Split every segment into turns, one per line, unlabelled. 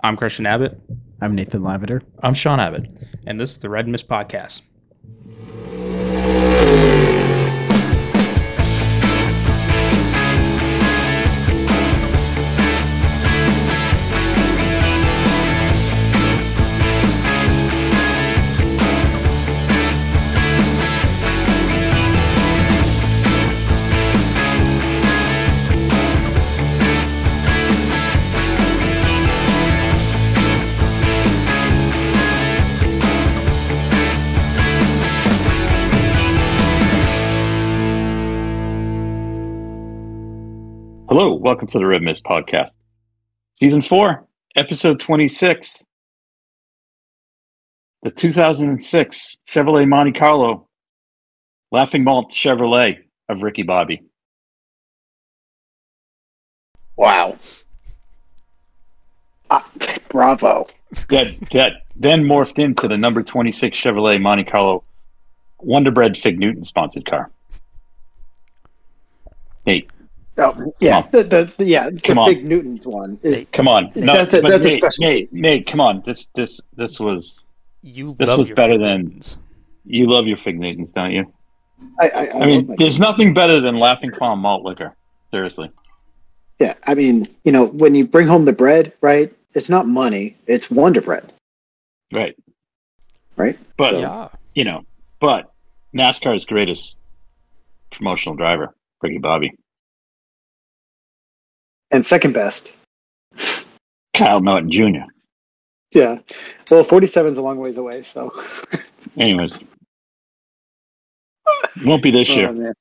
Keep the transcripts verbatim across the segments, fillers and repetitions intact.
I'm Christian Abbott.
I'm Nathan Lavender.
I'm Sean Abbott, and this is the Red Mist Podcast.
Hello, welcome to the Red Mist Podcast. Season four, episode twenty-six. The two thousand six Chevrolet Monte Carlo Laughing Malt Chevrolet of Ricky Bobby.
Wow. Uh, bravo.
That, that then morphed into the number twenty-six Chevrolet Monte Carlo Wonder Bread Fig Newton sponsored car. Hey.
Oh, yeah, the, the, the yeah, the come Fig on. Newtons one is.
Come on, no,
that's a, that's
Nate,
a special.
Nate, Nate, come on, this this this was
you.
This
love
was
your
better
Fig
than
Newtons.
You love your Fig Newtons, don't you?
I I, I,
I mean, there's nothing better than Laughing Clown malt liquor. Seriously.
Yeah, I mean, you know, when you bring home the bread, right? It's not money; it's Wonder Bread.
Right.
Right.
But
so.
Yeah,
you know, but NASCAR's greatest promotional driver, Ricky Bobby.
And second best,
Kyle Norton Junior
Yeah. Well, forty-seven is a long ways away, so.
Anyways. Won't be this
oh,
year.
Man.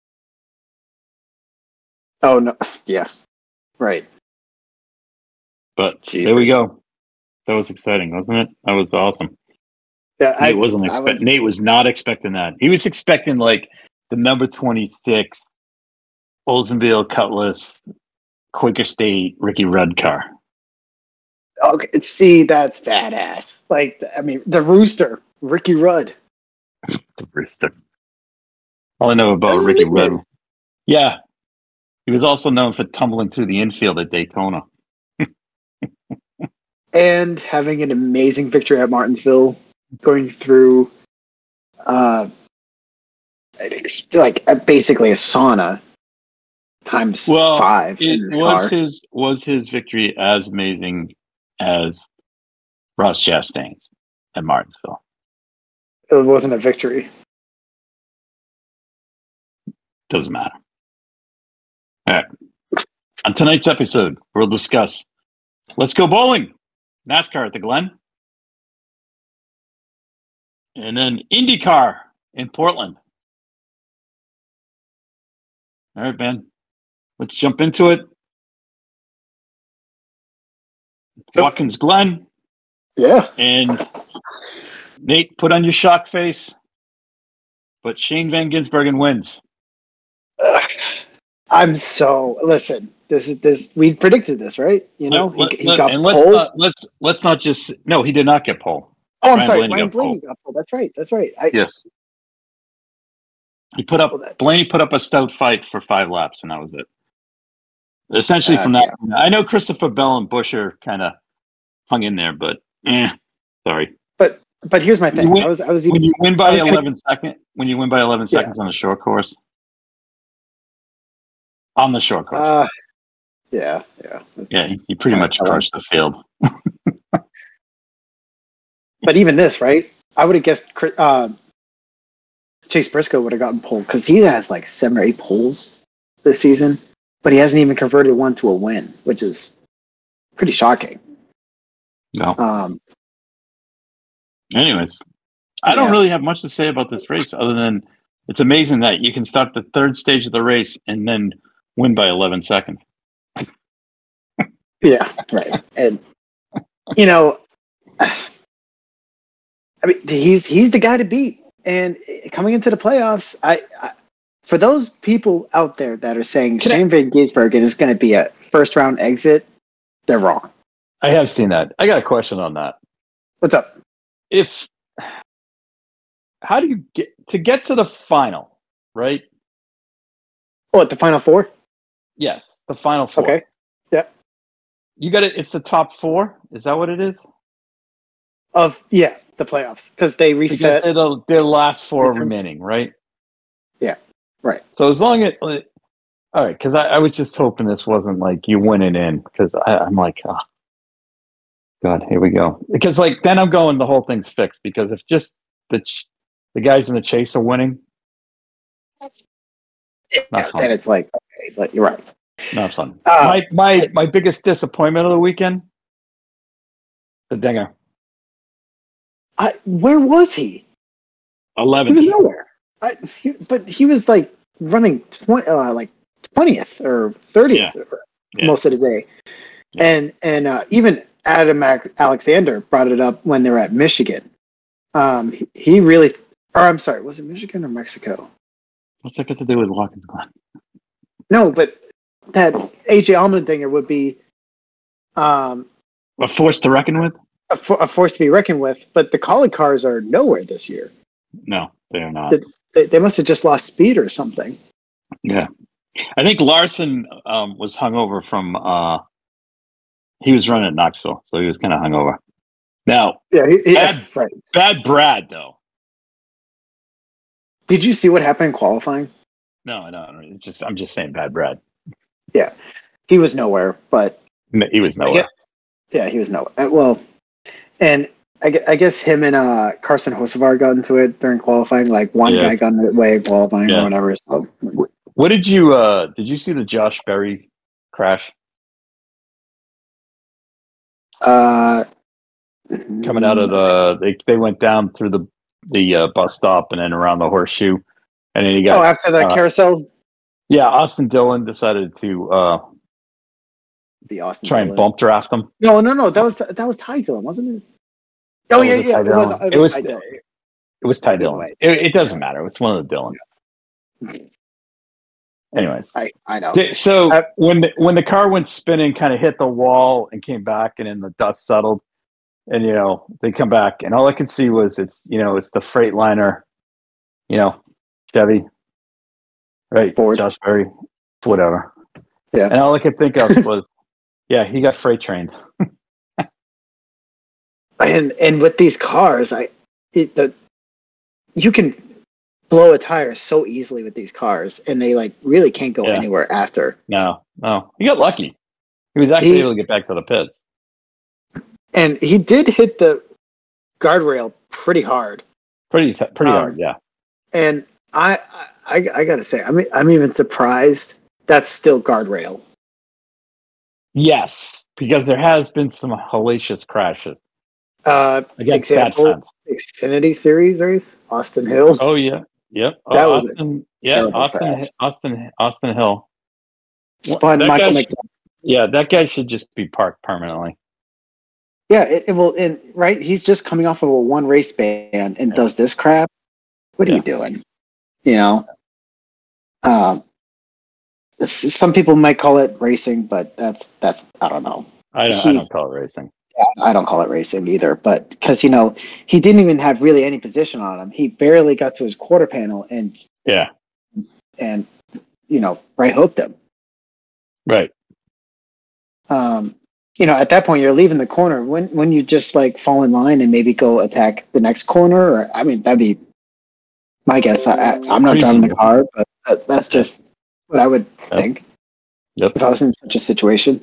Oh, no. Yeah. Right.
But
Jeepers.
There we go. That was exciting, wasn't it? That was awesome.
Yeah, I,
Nate wasn't expect-
was...
Nate was not expecting that. He was expecting like the number twenty-six Oldsmobile Cutlass Quaker State Ricky Rudd car.
Okay, see, that's badass. Like, I mean, the Rooster, Ricky Rudd.
The Rooster. All I know about Ricky Rudd. Yeah. He was also known for tumbling through the infield at Daytona.
And having an amazing victory at Martinsville, going through uh, like basically a sauna times
well,
five.
It
in his
was
car.
his was his victory as amazing as Ross Chastain's at Martinsville.
It wasn't a victory.
Doesn't matter. All right. On tonight's episode, we'll discuss Let's Go Bowling, NASCAR at the Glen, and then IndyCar in Portland. All right, man. Let's jump into it.
So,
Watkins Glen.
Yeah.
And Nate, put on your shock face. But Shane Van Gisbergen wins.
Ugh. I'm so listen. This is this. We predicted this, right? You know,
let,
he, he
let,
got
and
pole.
let's not, let's let's not just no. He did not get pole.
Oh, I'm
Ryan
sorry,
Blaney
Ryan
got
Blaney
pole.
got pole. That's right. That's right. I,
Yes. He put up
Well, that-
Blaney put up a stout fight for five laps, and that was it. Essentially,
Uh,
from that,
yeah.
I know Christopher Bell and Busher kind of hung in there, but eh, sorry.
But but here's my thing.
You win-
I was I was
When you win
I
by
was gonna-
eleven second, when you win by eleven
Yeah.
seconds on a short course, on the short course,
uh, yeah yeah. That's-
yeah, you pretty
kinda
much
telling.
crushed the field.
But even this, right? I would have guessed uh, Chase Briscoe would have gotten pole because he has like seven or eight poles this season, but he hasn't even converted one to a win, which is pretty shocking.
No.
Um,
Anyways, I don't
Yeah.
really have much to say about this race other than it's amazing that you can start the third stage of the race and then win by eleven seconds.
yeah, right. And you know, I mean, he's he's the guy to beat. And coming into the playoffs, I, I for those people out there that are saying
Can I-
Shane Van Gisbergen is going to be a first round exit, they're wrong.
I have seen that. I got a question on that.
What's up?
If how do you get to get to the final, right?
Oh, at the final four?
Yes, the final four.
Okay. Yeah.
You got it. It's the top four. Is that what it is?
Of yeah, the playoffs because they
Because
reset.
they're the, they're the last four
Returns.
remaining, right?
Yeah, right.
So as long as all right, because I, I was just hoping this wasn't like you winning in because I'm like, oh, God, here we go. Because like then I'm going, the whole thing's fixed because if just the ch- the guys in the chase are winning,
Yeah,
not fun.
then it's like okay, but you're right.
Not fun.
Uh,
my my my biggest disappointment of the weekend, the Dinger.
I, where was he? He
eleven.
was nowhere. I, he, but he was like running twenty, uh, like twentieth or thirtieth
Yeah.
or
Yeah.
most of the day,
Yeah.
and and uh, even Adam Ac- Alexander brought it up when they were at Michigan. Um, he, he really, or I'm sorry, was it Michigan or Mexico?
What's that got to do with Watkins Glen?
No, but that A J Allmendinger would be um,
A force to reckon with?
a, fo- a force to be reckoned with. But the Collie cars are nowhere this year.
No, they are not.
The- They, they must have just lost speed or something.
Yeah, I think Larson um, was hungover from. Uh, he was running at Knoxville, so he was kind of hungover. Now,
Yeah, he, he,
Bad-
right.
bad Brad though.
Did you see what happened in qualifying?
No, I don't. It's just I'm just saying bad Brad.
He was nowhere, but
He was nowhere.
yeah, he was nowhere. Uh, Well, and I, gue- I guess him and uh, Carson Hocevar got into it during qualifying. Like one
Yeah.
guy got in the way of qualifying
Yeah.
or whatever. So,
What did you? Uh, did you see the Josh Berry crash
uh,
coming out of the? They they went down through the the uh, bus stop and then around the horseshoe, and then he got
oh, after the
uh,
carousel,
yeah. Austin Dillon decided to uh,
the Austin
try and
Dillon.
bump draft him.
No, no, no. That was that was Ty Dillon, wasn't it? Oh
Oh,
yeah,
was it
yeah.
Ty
It was.
Dillon?
It
It
was
was-
Ty Dillon.
It was Ty
Either
Dillon.
way.
It, it doesn't matter. It's one of the Dillon. Anyways,
I I know.
Okay, so
Uh,
when the, when the car went spinning, kind of hit the wall and came back, and then the dust settled, and you know they come back, and all I could see was it's you know it's the Freightliner, you know, Chevy, right?
Ford.
Josh Berry, whatever.
Yeah.
And all I could think of was, yeah, he got freight trained.
And and with these cars, I it, the you can blow a tire so easily with these cars, and they like really can't go
Yeah.
anywhere after.
No, no, he got lucky. He was actually
He-
able to get back to the pits.
And he did hit the guardrail pretty hard.
Pretty, t- pretty
Um,
hard, yeah.
And I I, I gotta say, I'm I'm even surprised that's still guardrail.
Yes, because there has been some hellacious crashes
Uh,
against that
example,
fence.
Xfinity Series race, Austin Hills.
Oh yeah, yep.
That
Oh,
was a
Austin. Yeah,
terrible
Austin,
crash.
Austin, Austin Hill.
Spun
that
Michael
guy
Mc.
Yeah, that guy should just be parked permanently.
Yeah, it, it will. And right, he's just coming off of a one race ban and
Yeah.
does this crap. What are
Yeah.
you doing? You know. Um, s- some people might call it racing, but that's that's I don't know.
I don't.
He-
I don't call it racing.
I don't call it racing either, but because you know he didn't even have really any position on him. He barely got to his quarter panel and
Yeah.
and you know right hooked him.
Right.
Um, you know, at that point you're leaving the corner. When when you just like fall in line and maybe go attack the next corner, or I mean that'd be my guess. I, I, I'm not driving the
Reasonable.
car, but that, that's just what I would
Yep.
think
Yep.
if I was in such a situation.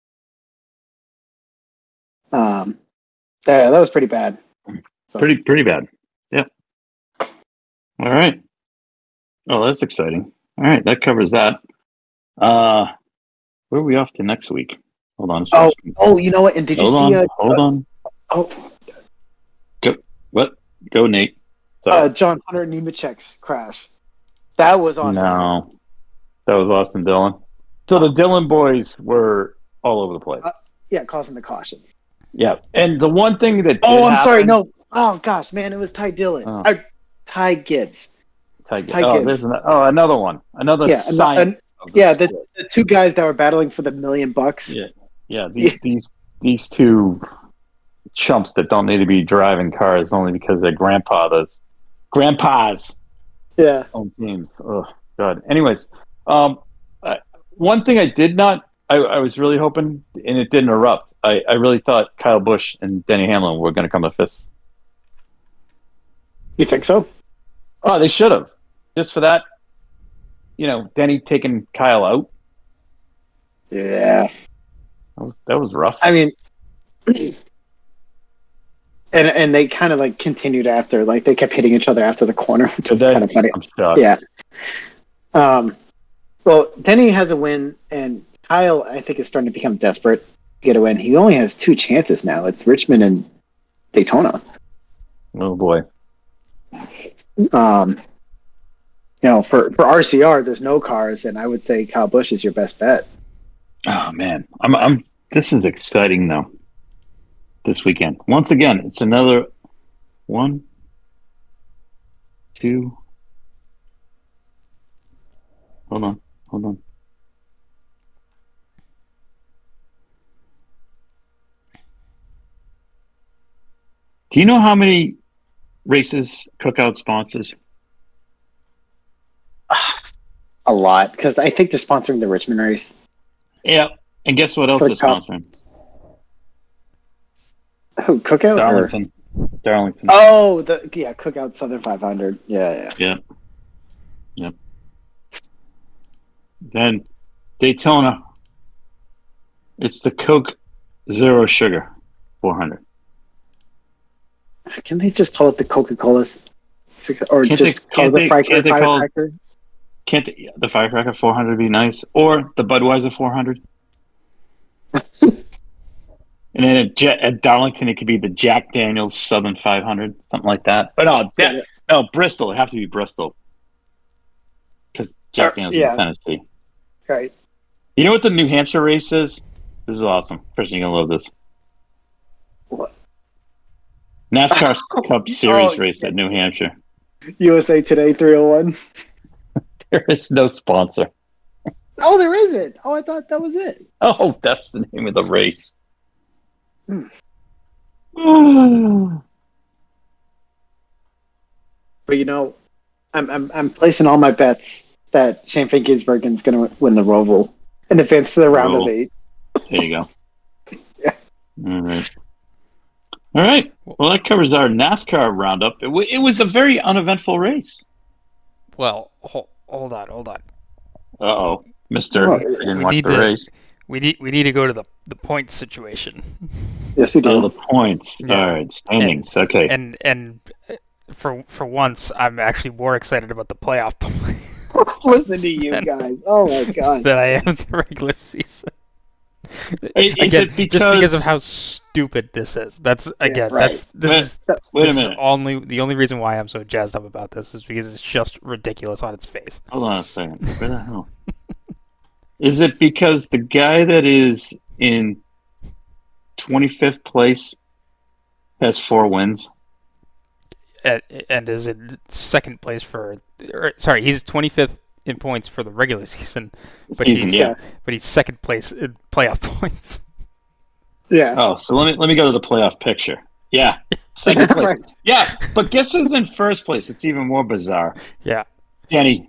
Um, yeah, that was pretty bad. So,
Pretty. Pretty bad. Yep. All right. Oh, that's exciting. All right, that covers that. Uh, where are we off to next week? Hold on. a
Oh,
second.
oh, you know what? And did you
hold
see?
on.
Uh,
hold on.
oh,
What? Go, Nate. Sorry.
uh, John Hunter Nemechek's crash. That was awesome.
No, that was Austin Dillon. So the Dillon boys were all over the place.
Uh, Yeah, causing the caution.
Yeah, and the one thing that
Oh,
did
I'm sorry.
happen-
No. Oh gosh, man, it was Ty Dillon.
Oh.
Uh, Ty Gibbs.
Ty,
Ty
oh,
Gibbs.
there's an, oh another one, another
Yeah, and-
sign.
and-
of the
yeah, the,
split.
the two guys that were battling for the million bucks.
Yeah. yeah, these these these two chumps that don't need to be driving cars only because their grandfathers, grandpas
Yeah.
own teams. Oh God. Anyways, um, uh, one thing I did not I, I was really hoping, and it didn't erupt. I, I really thought Kyle Busch and Denny Hamlin were going to come to fists.
You think so?
Oh, they should have. Just for that, you know, Denny taking Kyle out.
Yeah.
That was, that was rough.
I mean, and and they kind of like continued after, like they kept hitting each other after the corner, which was kind of funny.
I'm shocked.
Yeah. Um. Well, Denny has a win, and Kyle, I think, is starting to become desperate to get a win. He only has two chances now. It's Richmond and Daytona.
Oh boy.
Um. You know, for, for R C R, there's no cars, and I would say Kyle Busch is your best bet.
Oh man, I'm. I'm. This is exciting though. This weekend, once again, it's another one, two. Hold on, hold on. Do you know how many races Cookout sponsors?
A lot, because I think they're sponsoring the Richmond race.
Yeah, and guess what else
For
they're
top-
sponsoring?
Who, Cookout? or-
Darlington. Darlington.
Oh, the yeah, Cookout Southern five hundred. Yeah, yeah.
Yeah. Yep. Then Daytona. It's the Coke Zero Sugar four hundred.
Can they just call it the Coca-Cola, or
Can't
just
they-
call it
can't
the
they-
Firecracker?
can't they call it-
Firecracker?
Can't the, the Firecracker four hundred be nice? Or the Budweiser four hundred? And then at, Jet, at Darlington, it could be the Jack Daniels Southern five hundred, something like that. But no, that,
Yeah.
no Bristol. It has to be Bristol. Because Jack
Uh,
Daniels
yeah.
is in Tennessee.
Right.
You know what the New Hampshire race is? This is awesome. Christian, you're going to love this.
What?
NASCAR Cup Series
Oh,
race at New Hampshire.
U S A Today three oh one.
There is no sponsor.
Oh, there isn't. Oh, I thought that was it.
Oh, that's the name of the race.
Hmm.
Oh,
But you know, I'm I'm I'm placing all my bets that Shane Van Gisbergen is going to win the Roval and advance to the round
Roval.
of eight.
there you go.
Yeah.
All right. All right. Well, that covers our NASCAR roundup. It, w- it was a very uneventful race.
Well, hold, hold on, hold on.
Uh-oh. Mister
Oh,
I didn't
we
watch
need
the
to-
race.
We need we need to go to the the point situation,
Yes, we
Oh,
do.
the points.
Yeah.
All right. Standings. okay.
and and for for once, I'm actually more excited about the playoff point
Listen to you guys. Oh my god.
than I am the regular season.
Is
Again,
it because...
just because of how stupid this is. That's again.
right.
That's this
Wait,
is
Wait a
this is
minute.
only the only reason why I'm so jazzed up about this is because it's just ridiculous on its face.
Hold on a second. Where the hell? Is it because the guy that is in twenty-fifth place has four wins?
And, and is in second place for, or, sorry, he's twenty-fifth in points for the regular season, but
Season,
he's
yeah.
but he's second place in playoff points.
Yeah.
Oh, so let me let me go to the playoff picture. Yeah, second place.
Right.
Yeah, but guess who's in first place? It's even more bizarre.
Yeah,
Denny.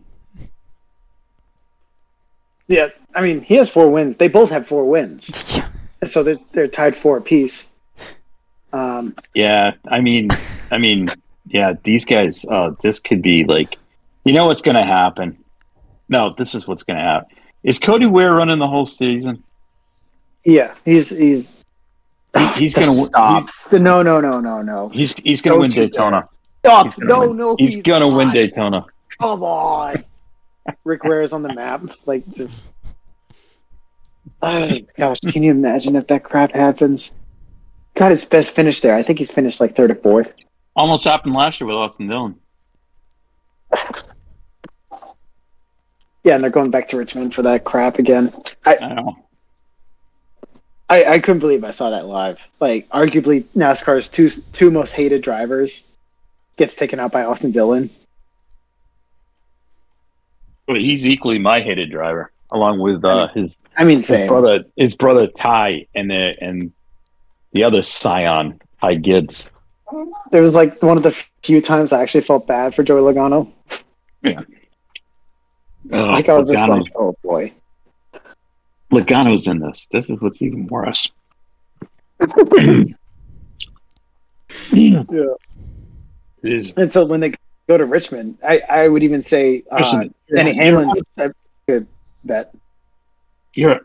Yeah. I mean, he has four wins. They both have four wins, and so they're they're tied four apiece. Um.
Yeah, I mean, I mean, yeah, these guys. Uh, this could be like, you know what's going to happen? No, this is what's going to happen. Is Cody Ware running the whole season?
Yeah. He's he's.
He's
the
going to
stops. No, no, no, no, no.
He's he's going to
Don't
win
you
Daytona.
Stop.
He's gonna
No,
win.
no.
He's going to win
not.
Daytona.
Come on. Rick Ware is on the map. Like, just. Oh, gosh, can you imagine if that crap happens? Got his best finish there. I think he's finished like third or fourth.
Almost happened last year with Austin Dillon.
Yeah, and they're going back to Richmond for that crap again. I,
I know.
I, I couldn't believe I saw that live. Like, arguably NASCAR's two two most hated drivers gets taken out by Austin Dillon.
But he's equally my hated driver, along with uh, his,
I mean,
his
same.
brother, his brother Ty, and the and the other scion, Ty Gibbs.
There was like one of the few times I actually felt bad for Joey Logano.
Yeah. Oh,
Like I was just
Logano.
like, oh boy.
Logano's in this. This is what's even worse.
Yeah.
It is.
And so when they go to Richmond, I, I would even say uh,
Listen,
Danny
you're-
Hamlin's a good bet.
You're.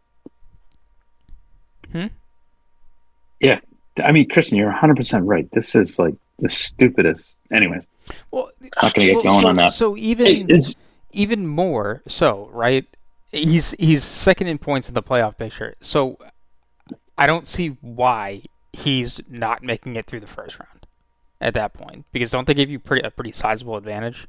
Hmm?
Yeah, I mean, Christian, you're one hundred percent right. This is like the stupidest. Anyways,
Well,
not gonna get
well,
going
so,
on that.
So even
Hey, is
even more so, right? He's he's second in points in the playoff picture. So I don't see why he's not making it through the first round at that point. Because don't they give you pretty a pretty sizable advantage?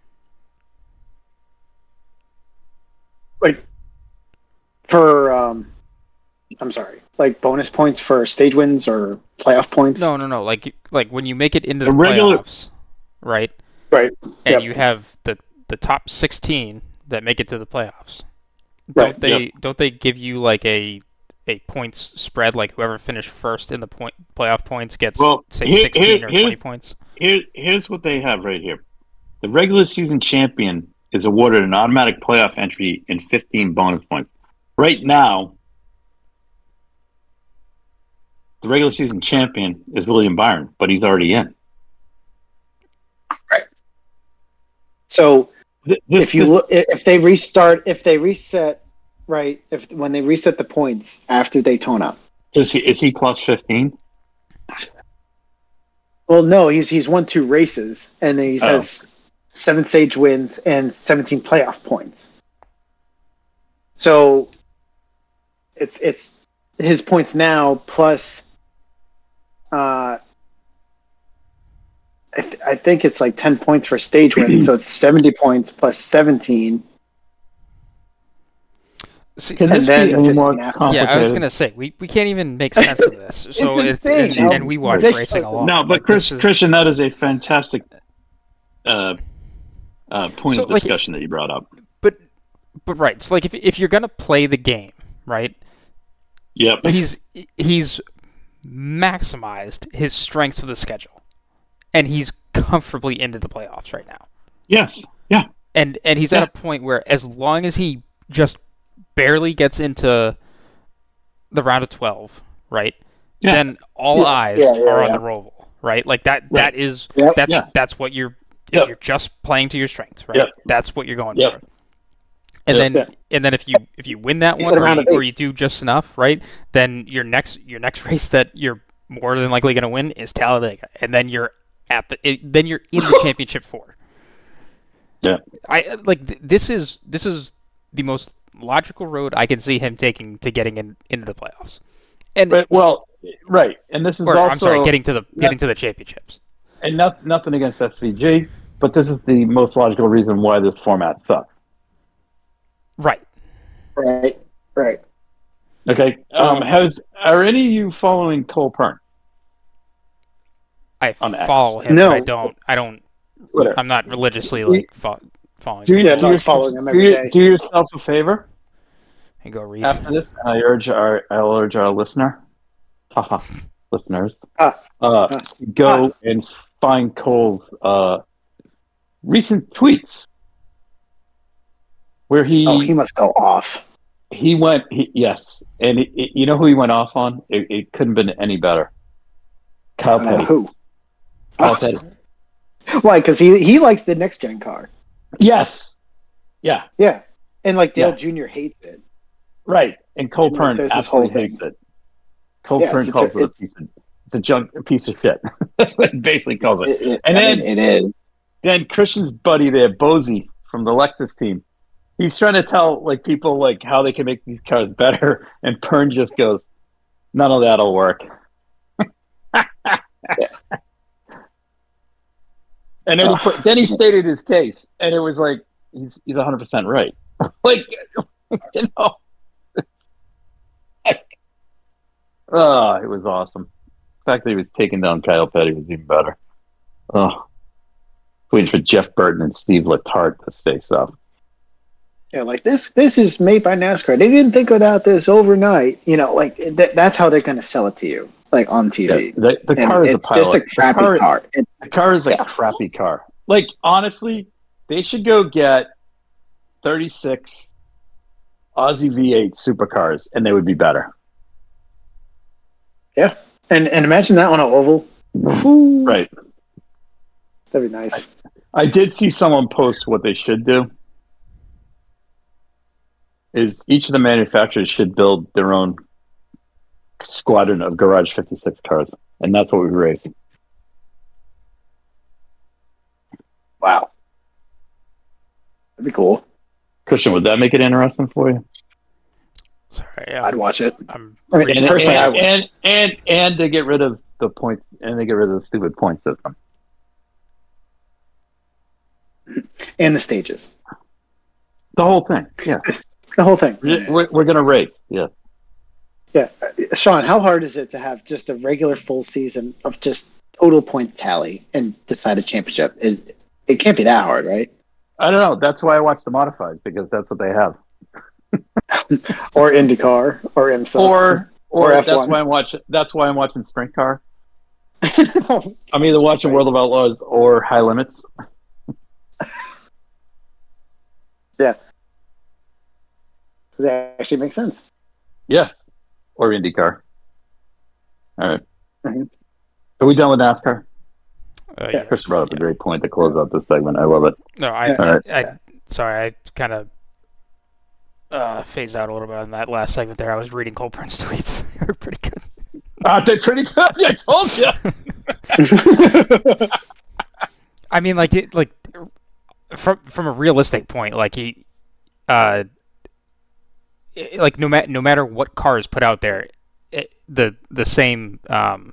Like for um, I'm sorry, like bonus points for stage wins or playoff points.
No, no, no. Like like when you make it into
The
the
regular-
playoffs, right?
Right.
And
Yep.
you have the the top sixteen that make it to the playoffs. Don't
Right,
they
yep.
don't they give you like a a points spread, like whoever finished first in the point playoff points gets
Well,
say
here-
sixteen
here-
or twenty
here's-
points?
here, here's what they have right here. The regular season champion is awarded an automatic playoff entry and fifteen bonus points. Right now, the regular season champion is William Byron, but he's already in.
So
Th- This,
if you
this-
look, if they restart, if they reset, right, if when they reset the points after Daytona.
is he is he plus fifteen?
Well, no, he's he's won two races, and then he
Oh.
has seven stage wins and seventeen playoff points. So it's it's his points now plus. Uh, I, th- I think it's like ten points for stage wins, so it's seventy points plus seventeen.
See,
Can
And
this
then
be any
fifteen
more
after.
yeah, I was
complicated?
gonna say we, we can't even make sense of this. So
It's
it, and,
insane.
and we watch
Ridiculous.
racing a lot.
No, but
Like,
Chris,
this is-
Christian, that is a fantastic uh, uh, point
So,
of
like-
discussion that you brought up.
but but right. So like if if you're gonna play the game, right?
Yep.
He's he's maximized his strengths of the schedule, and he's comfortably into the playoffs right now.
Yes. Yeah.
And and he's
Yeah.
at a point where as long as he just barely gets into the round of twelve, right?
Yeah.
Then all
Yeah,
eyes
yeah, yeah,
are on
yeah.
the Roval, right? Like that
Right.
that is
Yep.
that's
Yeah.
that's what you're if
Yep.
you're just playing to your strengths, right?
Yep.
That's what you're going
Yep.
for. And
Yep.
then
Yeah.
and then if you if you win that
He's
one
at a
or
round
you,
of eight.
or you do just enough, right? Then your next your next race that you're more than likely going to win is Talladega, and then you're at the it, then you're in the championship four.
Yeah.
I like th- this is this is the most logical road I can see him taking to getting in into the playoffs. And
But well, right, and this is
or
also
I'm sorry, getting to the
Yeah.
getting to the championships.
and not, nothing against S V G, but this is the most logical reason why this format sucks.
Right.
Right, right.
Okay, um,
Um,
has are any of you following Cole Pern?
I
On X.
follow him,
No.
but I don't I don't
Twitter.
I'm not religiously like fo- following
Do,
him.
you,
Yeah,
do,
I'm
your-
following him
do,
every
you-
day.
do yourself a favor
And go read.
after this, and I urge our I'll urge our listener, haha, listeners,
Ah.
uh,
Ah.
go and find Cole's uh, recent tweets where he
Oh, he must go off.
he went he, yes, and it, it- you know who he went off on? It, it couldn't have been any better. Kyle
Uh,
Petty.
who?
Kyle
Oh.
Petty.
Why? Because he he likes the next gen car.
Yes. Yeah.
Yeah, and like Dale
Yeah.
Junior hates it.
Right. And Cole
And
Pern
there's this
absolutely
whole
hates it. Cole
Yeah,
Pern
it's a-
calls it a
it's-
piece of it's a junk a piece of shit. That's what he basically calls it.
It- it-
And
I
then-
mean, it is.
Then Christian's buddy there, Bozy from the Lexus team, he's trying to tell like people like how they can make these cars better, and Pern just goes, "None of that'll work." And then he put, then he stated his case, and it was like he's he's one hundred percent right. Like you know, oh, it was awesome. The fact that he was taking down Kyle Petty was even better. Oh, waiting for Jeff Burton and Steve Letarte to say stuff.
Yeah, like this. This is made by NASCAR. They didn't think about this overnight. You know, like th- that's how they're going to sell it to you, like on T V.
Yeah, the the
And
car is a
it's just
pilot.
a crappy
the car,
car. It-
The car is a
Yeah.
crappy car. Like honestly, they should go get thirty-six Aussie V eight supercars, and they would be better.
Yeah, and and imagine that on an oval. Woo.
Right.
That'd be nice.
I, I did see someone post what they should do. Is each of the manufacturers should build their own squadron of Garage fifty-six cars, and that's what we race.
Wow, that'd be cool.
Christian, would that make it interesting for you?
Sorry,
I'd
I'm,
watch it.
I'm
I mean,
And
personally, I
and,
would.
and and and to get rid of the points, and to get rid of the stupid point system.
And the stages,
The whole thing, yeah.
the whole thing.
We're, we're gonna race, yeah.
Yeah, uh, Sean, how hard is it to have just a regular full season of just total point tally and decide a championship? It, it can't be that hard, right?
I don't know. That's why I watch the modifieds, because that's what they have.
Or IndyCar or IMSA
Or or,
Or
that's
F one.
why I'm watching. That's why I'm watching Sprint Car. I'm either watching World of Outlaws or High Limits.
Yeah, that actually makes sense.
Yes, or IndyCar. All right.
Mhm.
Are we done with NASCAR?
uh,
Yeah.
Chris brought up a great point to close out this segment. I love it.
no, I,
Yeah.
I,
Alright.
I, sorry, I kind of uh, phased out a little bit on that last segment there. I was reading Cole Prince tweets. They were pretty good.
Uh, they're pretty good. I told you.
I mean, like it, like from from a realistic point, like he, uh, it- like no matter no matter what car is put out there, it, the the same um,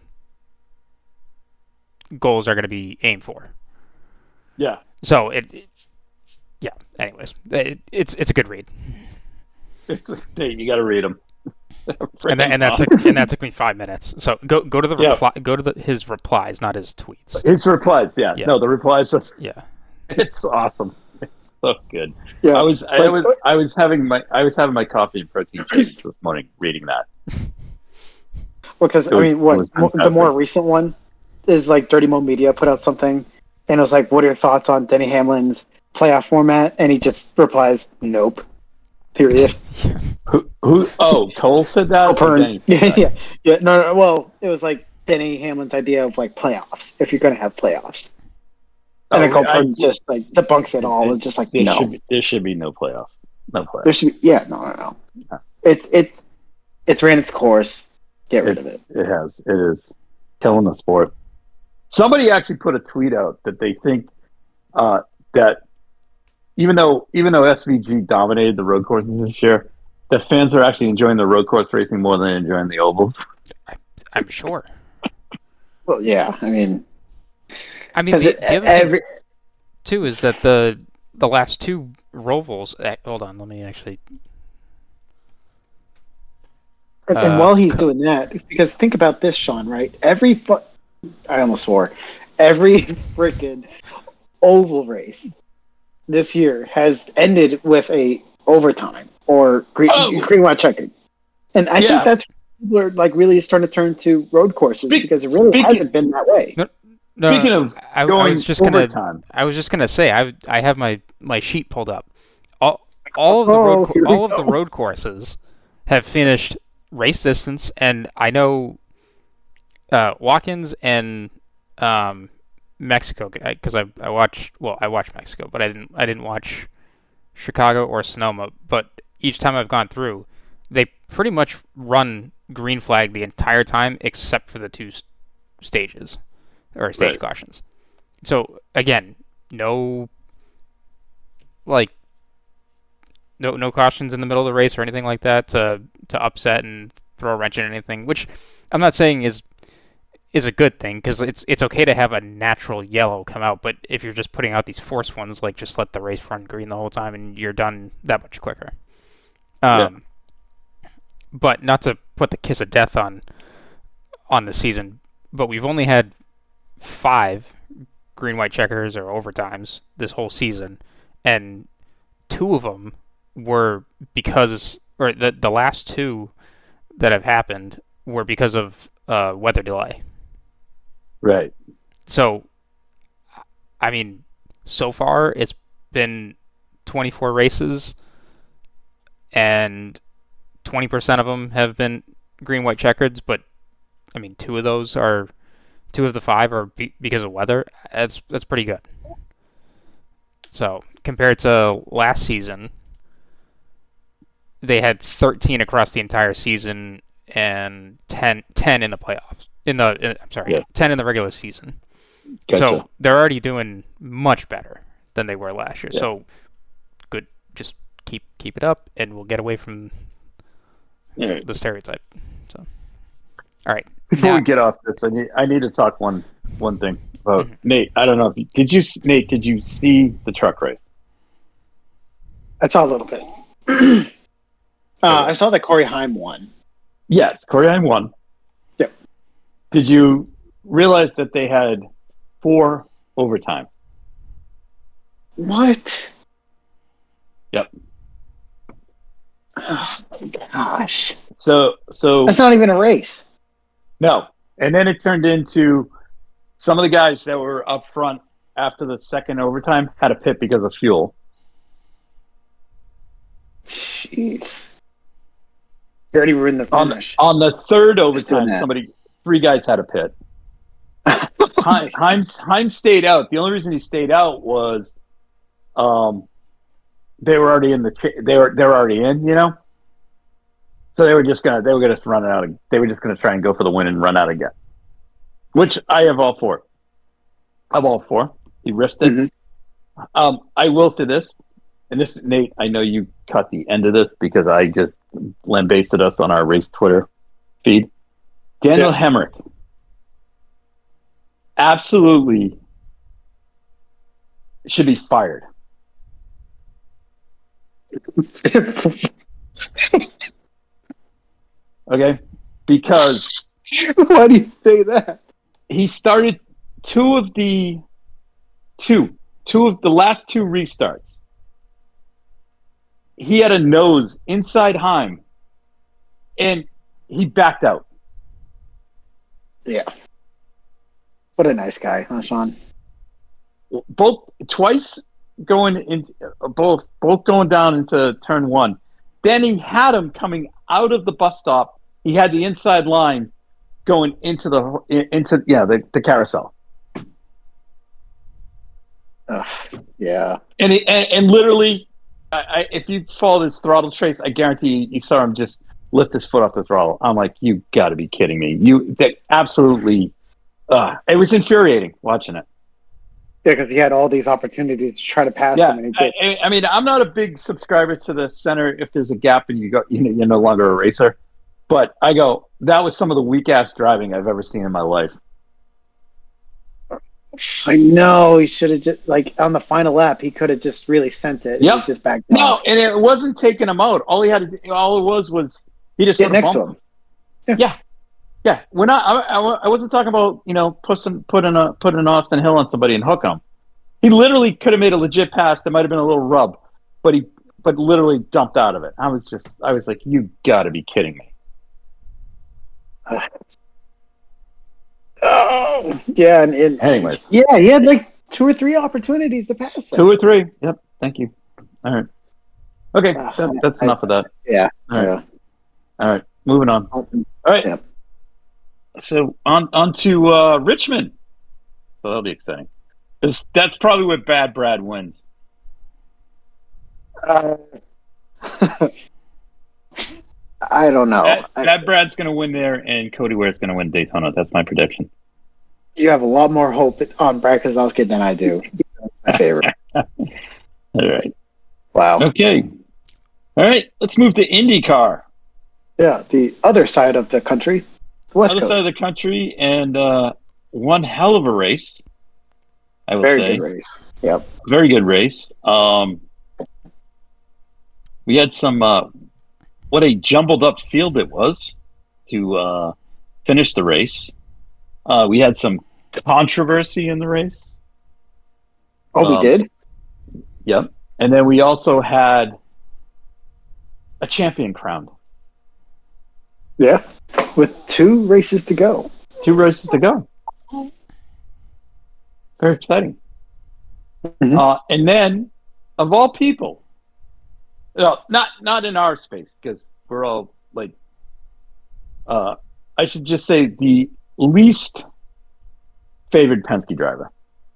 goals are going to be aimed for.
Yeah.
So it, it yeah. Anyways, it, it's it's a good read,
It's hey, you got to read them.
and that, and that took and that took me five minutes. So go go to the
Yeah.
reply, go to the, his replies, not his tweets.
His replies, yeah.
Yeah.
No, the replies.
Yeah.
It's awesome. It's so good.
Yeah,
I was, I
Like-
was, I was having my, I was having my coffee and protein shakes this morning, reading that.
because
It
I
was-
mean,
it
what
was
mo- the
fantastic.
more recent one is like Dirty Mo Media put out something, and it was like, "What are your thoughts on Denny Hamlin's playoff format?" And he just replies, "Nope." Period.
Who, who? Oh, Cole said that. Or
O'Pern.
Denny said
Yeah,
that?
yeah, yeah. No, no, well, it was like Denny Hamlin's idea of like playoffs, if you're going to have playoffs. And then
Oh,
Cole
I-
Pern just like debunks it all and just like,
There
no,
should be, there should be no playoffs. No playoffs.
there should be, yeah, no, no, no.
Yeah.
It it's it's ran its course. Get rid of it.
It has. It is killing the sport. Somebody actually put a tweet out that they think uh, that even though even though S V G dominated the road courses this year, the fans are actually enjoying the road course racing more than they're enjoying the ovals.
I'm sure.
Well, yeah, I mean,
I mean,
because
the, the other thing
every
too is that the the last two Rovals. eh, Hold on, let me actually.
and,
Uh,
and while he's doing that, because think about this, Sean, right? Every fu- I almost swore. Every freaking oval race this year has ended with a overtime or green,
Oh.
green white checkered, and I
Yeah.
think that's people are like really starting to turn to road courses
Speak-
because it really
speaking-
hasn't been that way.
No,
Speaking
no,
of
I, I
going
was just gonna.
overtime,
I was just gonna say I I have my, my sheet pulled up. All all of the
Oh,
road
here
co-
we
all of the
go.
road courses have finished race distance, and I know uh, Watkins and um, Mexico because I I watched well I watched Mexico, but I didn't I didn't watch Chicago or Sonoma. But each time I've gone through, they pretty much run green flag the entire time except for the two s- stages or stage
Right.
cautions. So again, no like no no cautions in the middle of the race or anything like that to to upset and throw a wrench in anything, which I'm not saying is is a good thing because it's it's okay to have a natural yellow come out, but if you're just putting out these forced ones, like just let the race run green the whole time and you're done that much quicker. Um, But not to put the kiss of death on on the season, but we've only had five green white checkers or overtimes this whole season, and two of them were because or the the last two that have happened were because of uh, weather delay.
right?
So, I mean, so far it's been twenty-four races, and twenty percent of them have been green white checkers, but I mean, two of those are two of the five are be- because of weather. That's that's pretty good. So compared to last season, they had thirteen across the entire season and ten, ten in the playoffs. In the in, I'm sorry,
Yeah.
ten in the regular season.
Gotcha.
So they're already doing much better than they were last year.
Yeah.
So good, just keep keep it up, and we'll get away from
All right.
the stereotype. So, all right.
Before
Now-
we get off this, I need I need to talk one one thing about
Mhm.
Nate. I don't know if you, did you Nate did you see the truck race?
I saw a little bit. uh, I saw that Corey Heim won.
Yes, Corey Heim won.
Yep.
Did you realize that they had four overtime?
What?
Yep.
Oh, gosh.
So so
That's not even a race.
no, and then it turned into some of the guys that were up front after the second overtime had a pit because of fuel.
Jeez. They already ruined the
On
finish.
on the third
Just doing
overtime,
that.
somebody three guys had a pit. Heim, Heim, Heim stayed out. The only reason he stayed out was, um, they were already in the cha- they were they were already in, you know. So they were just gonna they were gonna run out. Of, they were just gonna try and go for the win and run out again, which I have all for. I'm all for. He risked it.
Mhm.
Um, I will say this, and this Nate, I know you caught the end of this because I just lambasted us on our race Twitter feed. Daniel
Yeah.
Hemrick. Absolutely should be fired. Okay? Because
Why do you say that?
he started two of the two, two of the last two restarts. He had a nose inside Heim and he backed out.
Yeah. What a nice guy, huh, Sean?
Both twice going in both both going down into turn one. Then he had him coming out of the bus stop. He had the inside line going into the into yeah the, the carousel.
Ugh, yeah.
And, he, and and literally, I, I, if you followed his throttle trace, I guarantee you, you saw him just lift his foot off the throttle. I'm like, you got to be kidding me! You that absolutely, uh, it was infuriating watching it.
Yeah, because he had all these opportunities to try to pass
Yeah,
him, and he
I,
just,
I- I mean, I'm not a big subscriber to the center. If there's a gap and you go, you know, you're no longer a racer. But I go, that was some of the weak ass driving I've ever seen in my life.
I know he should have just like on the final lap he could have just really sent it.
Yep.
And he just backed
No,
off.
and it wasn't taking him out. All he had to do, all it was was he just
Get
sort of
next to
bumped
him.
Yeah, yeah. We're not. I, I, I wasn't talking about you know putting putting a putting an Austin Hill on somebody and hook him. He literally could have made a legit pass. There might have been a little rub, but he but literally dumped out of it. I was just I was like, you got to be kidding me.
Oh, yeah, and, and
Anyways,
yeah, he had like two or three opportunities to pass him.
two or three. Yep. Thank you. All right. Okay,
Uh,
that, that's
I-
enough of that.
Yeah,
All right.
yeah.
All right. Moving on. All right.
Yeah.
So on on to uh, Richmond. So that'll be exciting. 'Cause that's probably where Bad Brad wins.
Uh, I don't know.
Bad,
I-
Bad Brad's going to win there, and Cody Ware's going to win Daytona. That's my prediction.
you have a lot more hope on Brad Keselowski than I do. My favorite.
All right.
Wow.
Okay. All right. Let's move to IndyCar.
Yeah, the other side of the country, the West
Other
Coast.
side of the country, and uh, one hell of a race. I will
Very
say.
good race. Yep.
Very good race. Um, we had some. Uh, what a jumbled up field it was to uh, finish the race. Uh, we had some controversy in the race.
Oh, we
Um,
did?
Yep. And then we also had a champion crowned.
Yeah. With two races to go.
Two races to go. Very exciting.
Mhm.
Uh, and then, of all people, No, not not in our space because we're all like. Uh, I should just say the least favored Penske driver,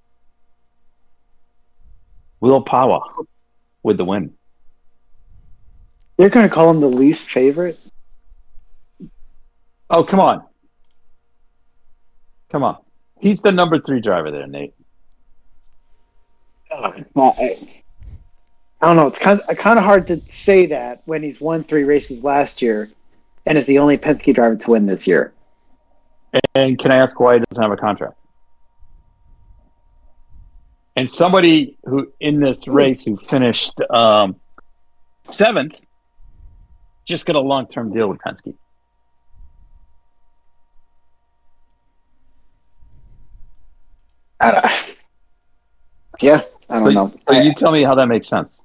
Will Power, with the win.
You're going to call him the least favorite?
Oh, come on. Come on. He's the number three driver there, Nate.
Well, I, I don't know. It's kind of, kind of hard to say that when he's won three races last year and is the only Penske driver to win this year.
And can I ask why he doesn't have a contract? And somebody who in this race who finished um, seventh just got a long-term deal with Penske.
I don't, yeah, I don't
So,
know.
so you tell me how that makes sense.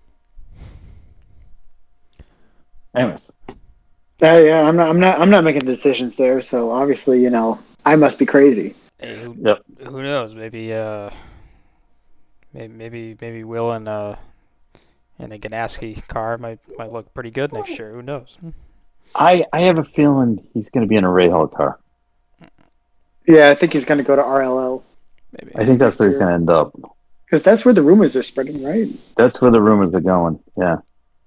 Anyways.
Uh, yeah, I'm not. I'm not. I'm not making decisions there. So obviously, you know, I must be crazy.
Hey, who,
Yep.
who knows? Maybe, uh, maybe, maybe, maybe Will and uh, and a Ganassi car might might look pretty good next year. Who knows?
I, I have a feeling he's going to be in a Ray Hall car.
Yeah, I think he's going to go to R L L
Maybe.
I think that's where he's going to end up.
because that's where the rumors are spreading, right?
That's where the rumors are going. Yeah.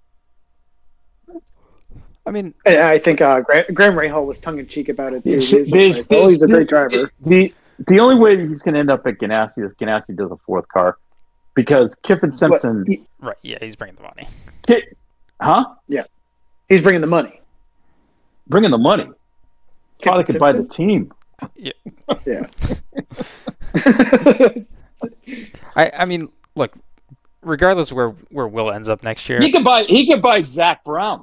I mean,
And I think uh, Graham, Graham Rahal was tongue in cheek about it too. He was just
There's-
like, oh, he's a
there's-
great driver.
The the only way he's going to end up at Ganassi is Ganassi does a fourth car because Kiffin Simpson,
But he-
right? Yeah, he's bringing the money.
Ki- huh?
he's bringing the money.
Bringing the money. Probably
Kiffin
could buy the
Simpson?
team.
Yeah.
I, I mean, look, regardless of where where Will ends up next year,
He could buy. He could buy Zach Brown.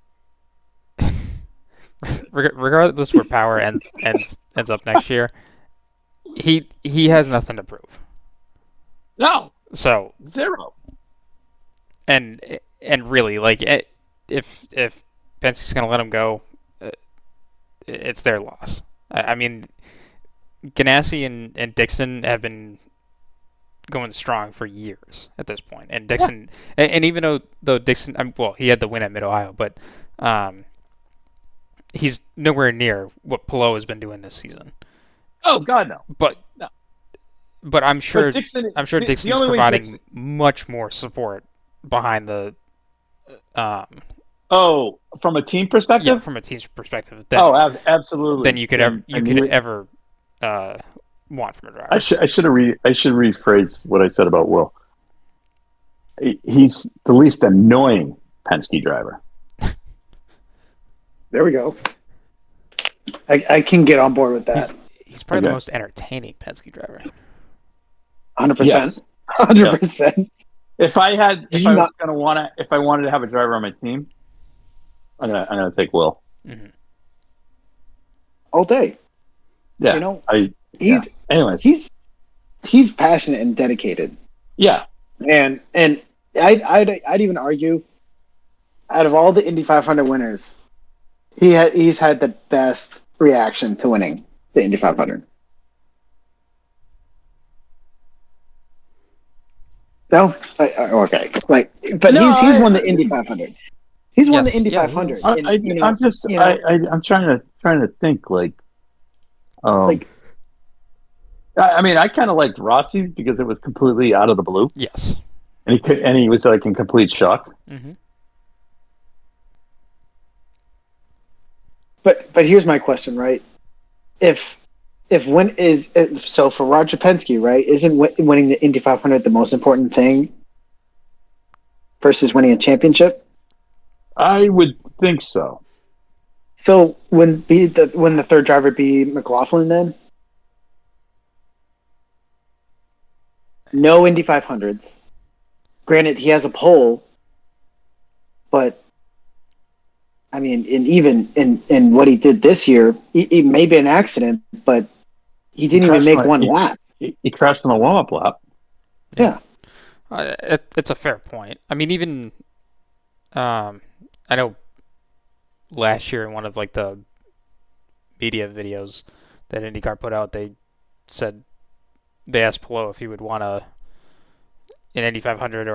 reg- regardless where Power ends ends ends up next year, he he has nothing to prove.
No,
So
zero.
and and really, like, it, if if Penske's gonna let him go, uh, it's their loss. I, I mean, Ganassi and, and Dixon have been going strong for years at this point, and Dixon, and, and even though though Dixon, um, well, he had the win at Mid Ohio, but um, he's nowhere near what Palou has been doing this season.
Oh God, no.
But
No.
but I'm sure
But Dixon,
I'm sure
the- the
Dixon's
only way
providing
Dixon-
much more support behind the um
Oh, from a team
yeah
perspective.
from a team's perspective than,
oh, ab- absolutely.
than you could ever
And-
you
and
could
he-
ever uh, want from a driver.
I should I should have re I should rephrase what I said about Will. He- He's the least annoying Penske driver.
There we go. I, I can get on board with that.
He's, he's probably the
Okay.
most entertaining Penske driver.
one hundred percent.
Yes.
one hundred percent.
If I had, if
you
I was
not-
gonna want to, if I wanted to have a driver on my team, I'm gonna I'm gonna take Will.
hmm
All day.
Yeah.
You know,
I.
he's
Anyways.
he's he's passionate and dedicated.
Yeah.
And and I'd, I'd I'd even argue, out of all the Indy five hundred winners, he ha- he's had the best reaction to winning the Indy five hundred. No, I, I, okay, like, but
No,
he's he's
I-
won the Indy five hundred. He's won
Yes,
the Indy
yeah,
five hundred.
he
I,
and,
I,
you know,
I'm just
you know,
I, I I'm trying to trying to think like, um,
Like-
I, I mean I kind of liked Rossi's because it was completely out of the blue
Yes.
and he could and he was like in complete shock.
hmm
But but here's my question, right? If if win is if, so for Roger Penske, right? Isn't wi- winning the Indy five hundred the most important thing versus winning a championship?
I would think so.
So when be the when the third driver be McLaughlin then? No Indy five hundreds. Granted, he has a pole, but I mean, and even in, in what he did this year, he, he may be an accident, but he didn't even
crashed
make
my-
one
he-
lap.
He, he crashed on the warm up lap.
Yeah.
Uh, it, it's a fair point. I mean, even um, I know last year in one of like the media videos that IndyCar put out, they said they asked Palou if he would want a an Indy five hundred or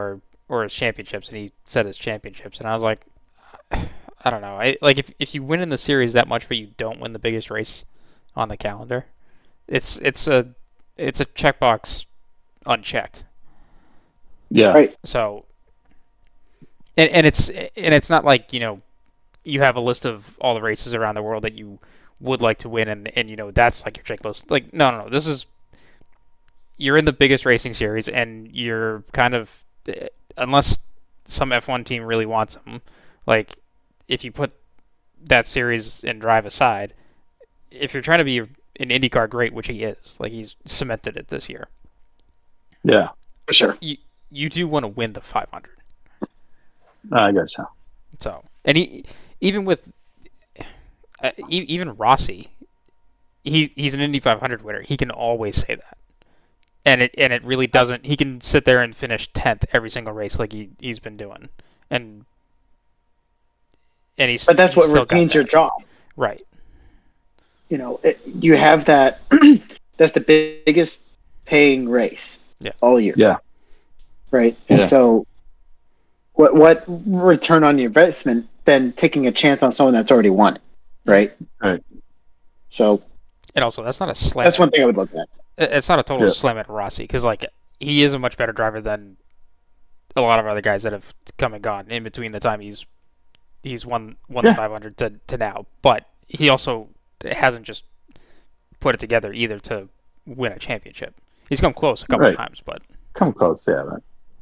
or his championships, and he said his championships, and I was like, I don't know. I like if if you win in the series that much, but you don't win the biggest race on the calendar, it's it's a it's a checkbox unchecked.
Yeah.
Right.
So, and and it's and it's not like, you know, you have a list of all the races around the world that you would like to win, and and you know that's like your checklist. Like no no no, this is, you're in the biggest racing series, and you're kind of, unless some F one team really wants them, like if you put that series and drive aside, if you're trying to be an IndyCar great, which he is, like he's cemented it this year.
Yeah,
For sure.
You you do want to win the five hundred.
I guess so.
So, and he, even with uh, e- even Rossi, he he's an Indy five hundred winner. He can always say that, and it and it really doesn't. He can sit there and finish tenth every single race like he he's been doing, and and he's.
But that's
he's
what
still got
retains your
that.
job.
Right.
You know, it, you have that. That's the biggest paying race
Yeah.
all year.
Yeah.
Right. And
Yeah.
so, what what return on your investment than taking a chance on someone that's already won it, right?
Right.
So
And also, that's not a slam.
that's one thing I would look at.
It's not a total
Yeah.
slam at Rossi, because like he is a much better driver than a lot of other guys that have come and gone in between the time he's he's won won
Yeah.
the five hundred to to now. But he also hasn't just put it together either to win a championship. He's come close a couple
Right.
of times, but
Come close, yeah. Right.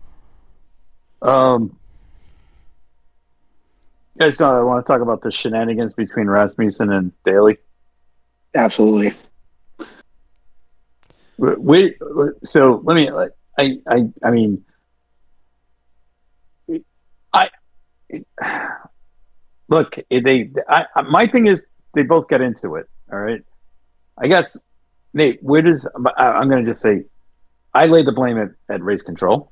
Um, you guys, uh, want to talk about the shenanigans between Rasmussen and Daly?
Absolutely.
We, so let me. I, I, I mean, I look. They, I, my thing is, they both got into it. All right. I guess, Nate. Where does I, I'm going to just say, I lay the blame at, at race control.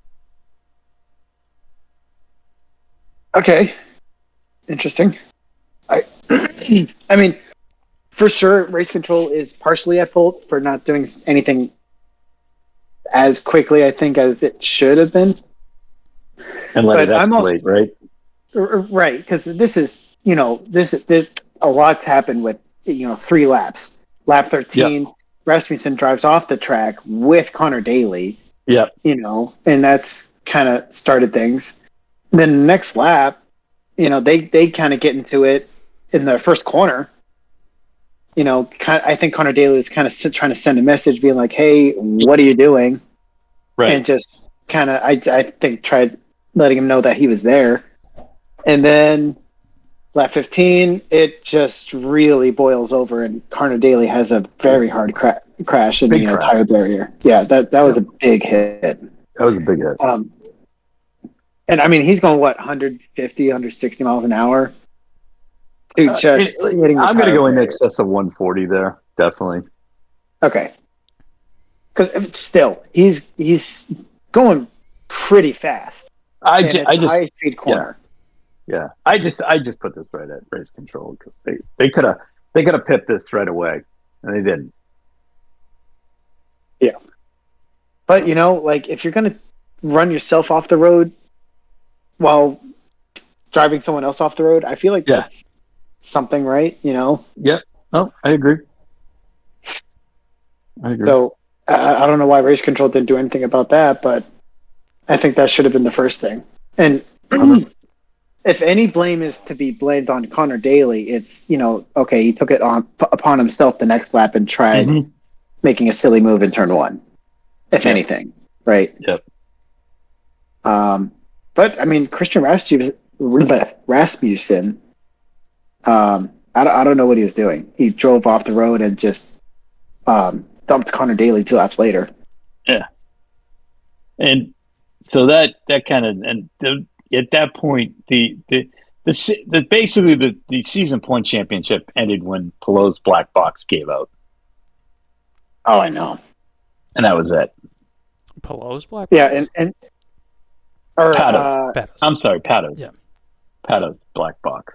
Okay. Interesting. I I mean, for sure, race control is partially at fault for not doing anything as quickly, I think, as it should have been.
And let
But
it
I'm
escalate,
also-
right?
R- r- Right, because this is, you know, this, this a lot's happened with, you know, three laps. Lap thirteen, Rasmussen drives off the track with Connor Daly,
Yeah.
you know, and that's kind of started things. Then the next lap, you know, they, they kind of get into it in the first corner. You know, kind I think Connor Daly is kind of trying to send a message being like, hey, what are you doing?
Right.
And just kind of, I, I think, tried letting him know that he was there. And then lap fifteen, it just really boils over, and Connor Daly has a very hard cra- crash in
Big
the uh,
crash.
tire barrier. Yeah, that, that was a big hit.
That was a big hit.
Um, and I mean, he's going, what, one fifty, one sixty miles an hour? Dude,
Uh,
just
it-
hitting the
I'm going to
tire
go in
barrier.
excess of one forty there, definitely.
Okay. Because still, he's he's going pretty fast.
I,
and
ju-
it's
I
a
just,
high speed corner.
yeah, I just, I just put this right at race control because they, they could have, they could have pipped this right away, and they didn't.
But you know, like if you're gonna run yourself off the road while driving someone else off the road, I feel like
Yeah.
that's something, right? You know.
Yeah, no, I agree. I agree.
So I, I don't know why race control didn't do anything about that, but I think that should have been the first thing. And if any blame is to be blamed on Connor Daly, it's, you know, okay, he took it on upon himself the next lap and tried
Mhm.
making a silly move in turn one, if
Yeah.
anything, right?
Yep.
Um, but I mean, Christian Rasmussen, Rasmussen um, I, don't, I don't know what he was doing. He drove off the road and just um, dumped Connor Daly two laps later.
And so that that kind of and the, at that point the the the, se- the basically the, the season point championship ended when Pelot's black box gave out,
Oh, I know.
and that was it.
Pelot's black.
Yeah,
box?
and and or
Pato.
uh,
Patos.
I'm sorry, Pato's.
Yeah.
Pato's black box.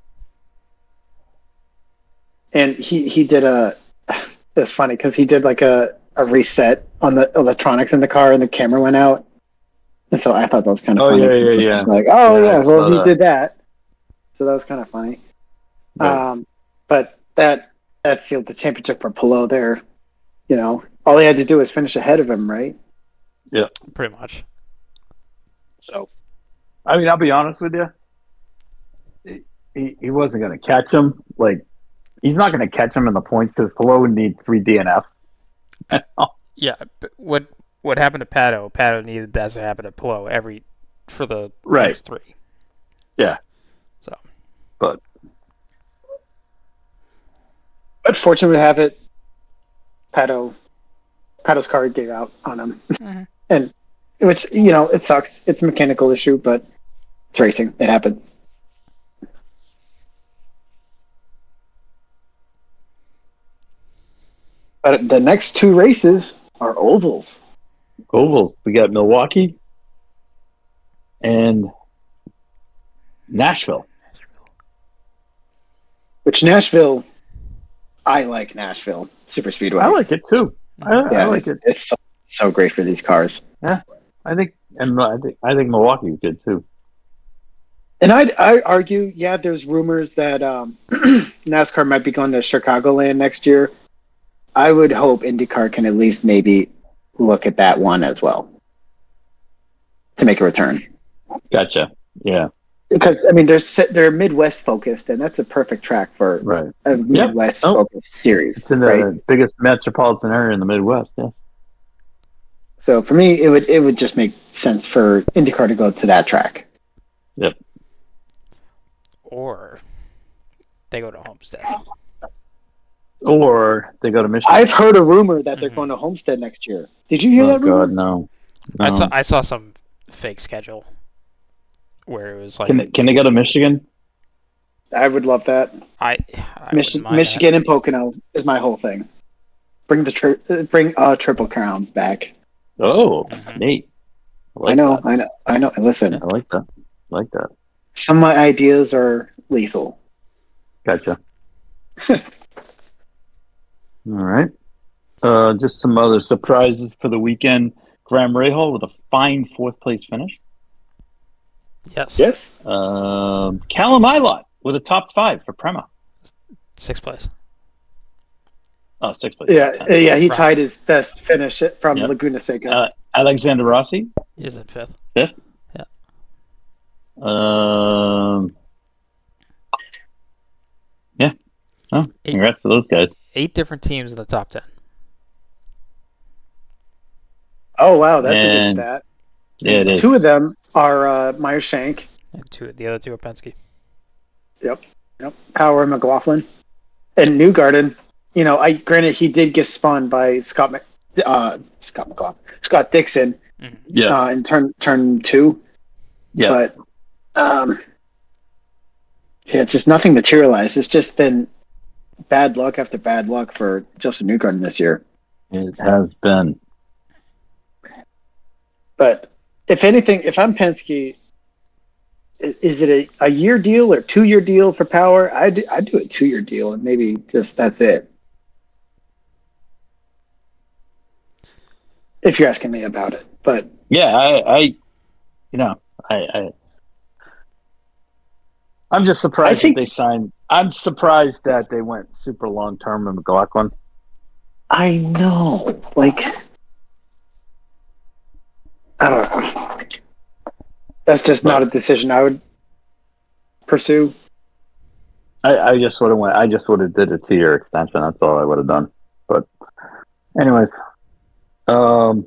and he he did a. It's funny because he did like a, a reset on the electronics in the car, and the camera went out. And so I thought that was kind of
Oh,
funny.
yeah,
'cause
yeah,
it was
yeah.
just Like, oh
Yeah,
yeah,
I
well
saw
he
that.
did that. So that was kind of funny.
Right.
Um, but that that sealed the championship for Palou there. You know, all he had to do was finish ahead of him, right?
Pretty much.
So
I mean, I'll be honest with you. He, he, he wasn't going to catch him. Like, he's not going to catch him in the points because Palou would need three D N F.
Yeah, but what what happened to Pato? Pato needed that to happen to Palou every for the
Right.
next three.
Yeah.
So,
But
but fortunately to have it, Pato, Pato's card gave out on him,
Mhm.
and which you know it sucks. It's a mechanical issue, but it's racing. It happens. But the next two races are ovals.
ovals, we got Milwaukee and Nashville.
Which Nashville, I like Nashville Super Speedway.
I like it too. I,
yeah,
I like it.
It's so, so great for these cars.
I think, and I think, I think Milwaukee's good too.
And I'd I argue, yeah, there's rumors that um, NASCAR might be going to Chicagoland next year. I would hope IndyCar can at least maybe look at that one as well to make a return.
Gotcha. Yeah.
Because I mean, they're se- they're Midwest focused, and that's a perfect track for
Right.
a Midwest
Oh.
focused series,
It's in the
right?
biggest metropolitan area in the Midwest. Yeah.
So for me, it would it would just make sense for IndyCar to go to that track.
or they go to Homestead.
Or they go to Michigan.
I've heard a rumor that they're
Mhm.
going to Homestead next year. Did you hear
oh
that rumor?
God, no.
I
No.
saw I saw some fake schedule where it was like
Can they, can they go to Michigan?
I would love that.
I, I
Mich-
wouldn't mind
Michigan and Pocono is my whole thing. Bring the tri- uh, bring a triple crown back.
Oh,
Mhm.
neat. I, like
I know,
that.
I know, I know. Listen,
I like that. I like that.
some of my ideas are lethal.
Gotcha. All right. Uh, just some other surprises for the weekend. Graham Rahal with a fine fourth place finish.
that. Yes.
Yes.
Um, Callum Ilott with a top five for Prema.
Sixth place.
Oh, sixth place.
Yeah, uh, yeah. He
Right.
tied his best finish from
Yep.
Laguna Seca.
Uh, Alexander Rossi.
Is it fifth?
Um, yeah. Oh,
Eight.
congrats to those guys.
Eight different teams in the top ten.
oh wow, that's a
and-
good stat.
Yeah, it is.
Two of them are uh, Meyer Shank.
And two the other two are Penske.
Yep. Yep. Power and McLaughlin. And Newgarden, you know, I granted he did get spun by Scott Mc, uh Scott McLaughlin. Scott Dixon
Mhm.
Yeah.
uh, in turn turn two.
Yeah.
But um yeah, just nothing materialized. It's just been bad luck after bad luck for Justin Newgarden this year.
It has been.
But if anything, if I'm Penske, i- is it a, a year deal or two year deal for Power? I do, I do a two year deal and maybe just that's it. If you're asking me about it, but
Yeah, I, I you know, I, I I'm just surprised
I think-
that they signed. I'm surprised that they went super long term in McLaughlin.
I know, like, I don't know. That's just not a decision I would pursue.
I, I just would have went. I just would have did a two year extension. That's all I would have done. But, anyways, um,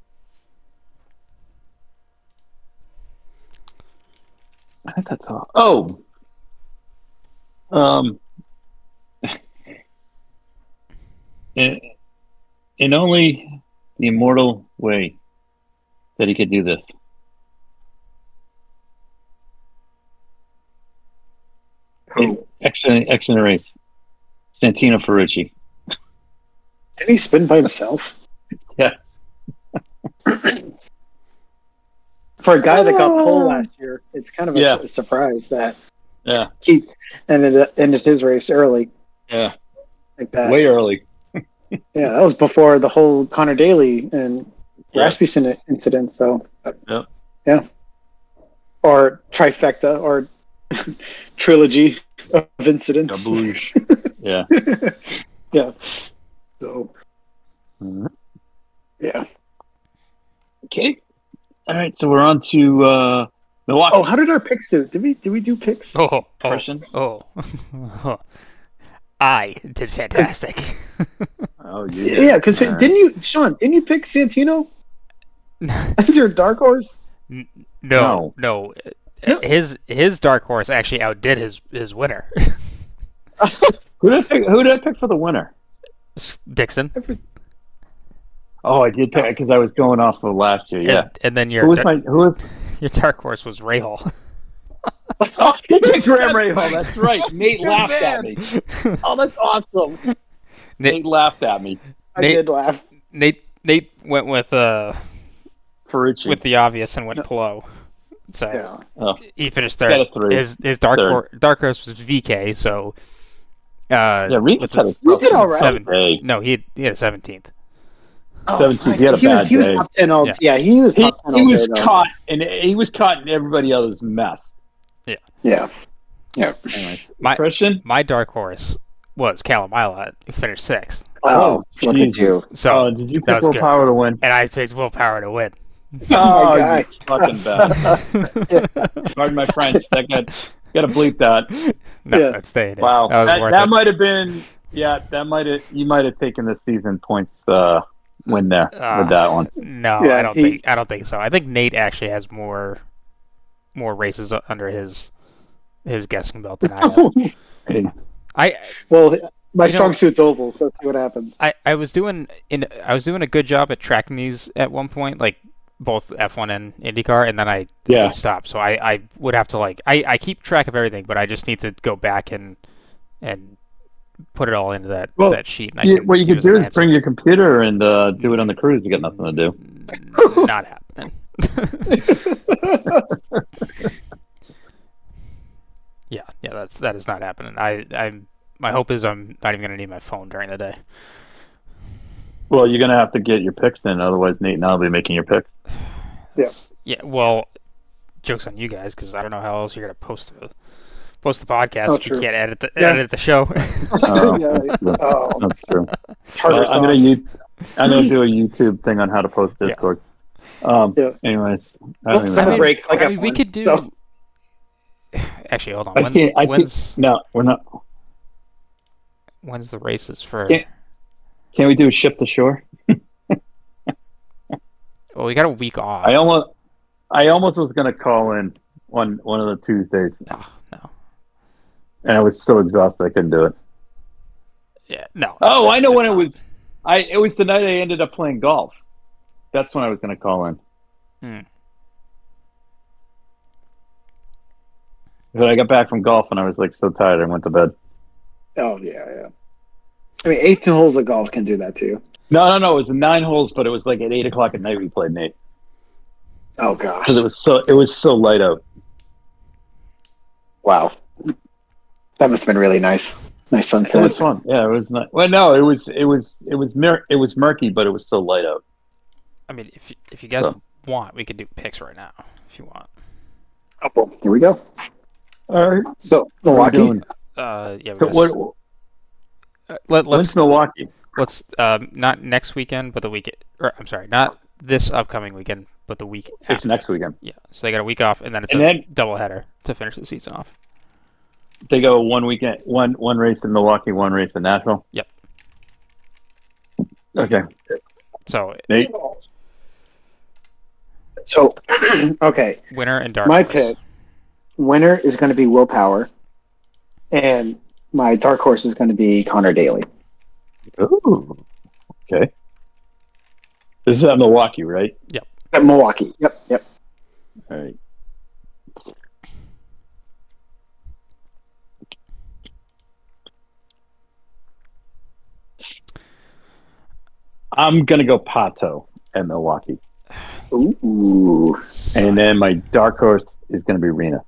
I think that's all. Oh, um, in, in only the immortal way that he could do this.
Who?
Excellent, excellent race. Santino Ferrucci.
Did he spin by himself?
Yeah.
For a guy that got pole last year, it's kind of a,
Yeah.
su- surprise that
Yeah,
he ended ended his race early
yeah.
like that.
Way early.
Yeah, that was before the whole Connor Daly and
Yeah.
Rasmussen incident. So Yeah. Or trifecta, or trilogy of incidents.
Doubleuge. Yeah.
Yeah. So.
Mhm.
Yeah.
Okay. All right. So we're on to uh, Milwaukee.
Oh, how did our picks do? Did we did we do picks?
Oh, oh,
Christian?
oh. I did fantastic.
Oh, you
Yeah,
did.
yeah. Because
All right.
didn't you, Sean? Didn't you pick Santino as your dark horse?
no,
No.
no,
No.
His his dark horse actually outdid his his winner,
Who did I pick? Who did I pick for the winner?
Dixon.
Oh, I did pick because I was going off of last year. Yeah.
And, and then
Who
your
was
dar-
my? Who was?
your dark horse was Rahal.
Oh, you picked Graham Rahal. That's right. Nate
Good
laughed at
man.
me.
Oh, that's awesome.
Nate,
Nate laughed at me.
I
Nate-
did laugh.
Nate Nate went with uh
Ferrucci.
with the obvious and went Pillow. So
Yeah.
Oh,
he finished
got
third.
a three.
His his dark
Third.
horse dark horse was V K. So uh,
yeah, Remus
with
had a
his-
You did all right.
seven-
day.
No, he had, he had a seventeenth.
Oh,
seventeen, he had a
he was,
bad
he was
day.
top ten all.
Yeah.
Yeah, he was
He,
top ten
he
all
was
day, though.
caught, and he was caught in everybody else's mess.
Yeah. Yeah.
Anyway,
My-
Christian.
My dark horse was Calamila, who finished sixth.
Oh, look at
Jesus.
you.
So
Oh, did you
that
pick
was
Will
good.
Power to win?
and I picked Willpower to win.
Oh,
my
you fucking bad. Pardon my French. That got got to bleep that.
No,
Yeah.
that stayed in.
Wow,
that was
that,
worth
that
it.
might have been. Yeah, that might have. You might have taken the season points uh, win there
Ah.
with that one.
No,
Yeah,
I don't
he-
think I don't think so. I think Nate actually has more more races u- under his his guessing belt than I have.
Hey,
I
Well, my
You know-
strong suit's oval, so let's see what happens.
I, I was doing in I was doing a good job at tracking these at one point, like both F one and IndyCar, and then I,
Yeah.
I stopped. So I, I would have to like I, I keep track of everything, but I just need to go back and and put it all into that
Well,
that sheet. And I
you,
can
what you could
use
do
an
is bring your computer and uh, do it on the cruise. You got nothing to do.
answer. Not happening. yeah, yeah, that's that is not happening. I I'm my hope is I'm not even gonna need my phone during the day.
Well, you're gonna have to get your picks in, otherwise Nate and I'll be making your picks.
Yeah.
Yeah. Well, jokes on you guys because I don't know how else you're gonna post the post the podcast
Oh,
if you
true.
can't edit the
Yeah.
edit the show.
Oh,
Yeah,
that's true.
oh,
That's true.
tartar
Uh, I'm gonna
sauce.
use, I'm gonna do a YouTube thing on how to post Discord. Um.
Yeah.
Anyways, I
Well,
don't even
summer
know.
break, like
I
F
mean, we
one,
could do.
so-
Actually, hold on.
I
When,
can't. I
when's
can't. No, we're not.
when's the races for?
Can't- Can we do a ship to shore?
Well, we got a week off.
I almost, I almost was gonna call in one one of the Tuesdays,
No, no.
and I was so exhausted I couldn't do it.
Yeah, no.
Oh, I
it's-
know
it's
when it
not.
was. I it was the night I ended up playing golf. That's when I was gonna call in.
Hmm.
But I got back from golf and I was like so tired I went to bed.
Oh yeah, yeah. I mean, eighteen holes of golf can do that too.
No, no, no. It was nine holes, but it was like at eight o'clock at night we played, Nate,
Oh gosh.
because it was so it was so light out.
Wow. That must have been really nice. Nice
It
sunset.
was fun. Yeah, it was not. Well, no, it was it was it was mir- it was murky, but it was so light out.
I mean, if you, if you guys
So-
want, we could do picks right now if you want.
Oh, well, here we go.
All right.
So
What are we
Milwaukee.
doing?
Uh, yeah. We
So
gotta
what?
s- uh, let, let's
When's Milwaukee?
let's um not next weekend, but the week. Or I'm sorry, not this upcoming weekend, but the week
It's
after.
next weekend.
Yeah. So they got a week off, and then it's
And
a
then-
double header to finish the season off.
They go one weekend, one one race in Milwaukee, one race in Nashville.
Yep.
Okay,
So
Nate.
So okay,
winner and dark.
my
horse.
pick winner is going to be Willpower, and my dark horse is going to be Connor Daly.
Ooh. Okay. This is at Milwaukee, right?
At Milwaukee. Yep, yep.
All right. I'm gonna go Pato at Milwaukee,
Ooh.
and then my dark horse is gonna be Rena.